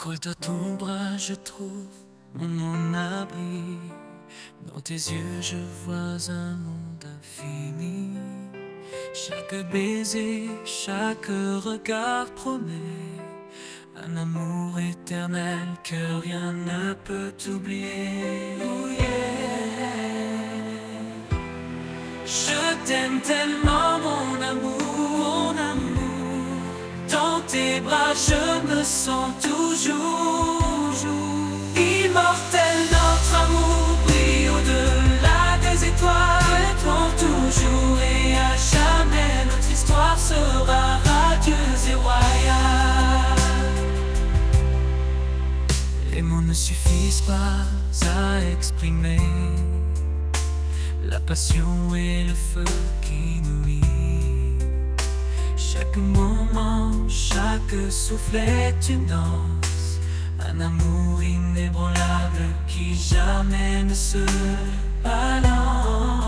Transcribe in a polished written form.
creux de ton bras, je trouve mon abri. Dans tes yeux, je vois un monde infini. Chaque baiser, chaque regard promet un amour éternel que rien ne peut oublier. Oh yeah. Je t'aime tellement, mon amour, mon amour. Dans tes bras, je me sens toujours immortel. Notre amour brille au-delà des étoiles. Pour toujours et à jamais, notre histoire sera radieuse et royale. Les mots ne suffisent pas à exprimer la passion et le feu qui nous lie. Chaque moment, chaque souffle est une danse, un amour inébranlable qui jamais ne se balance.